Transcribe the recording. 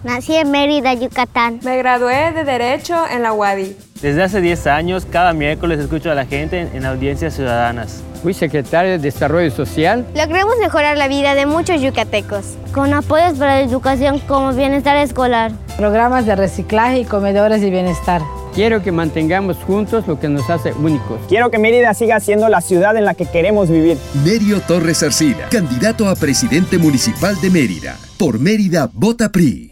Nací en Mérida, Yucatán. Me gradué de Derecho en la UADY. Desde hace 10 años, cada miércoles escucho a la gente en audiencias ciudadanas. Fui secretario de Desarrollo Social. Logramos mejorar la vida de muchos yucatecos, con apoyos para la educación como bienestar escolar, programas de reciclaje y comedores de bienestar. Quiero que mantengamos juntos lo que nos hace únicos. Quiero que Mérida siga siendo la ciudad en la que queremos vivir. Nerio Torres Arcila, candidato a presidente municipal de Mérida. Por Mérida, vota PRI.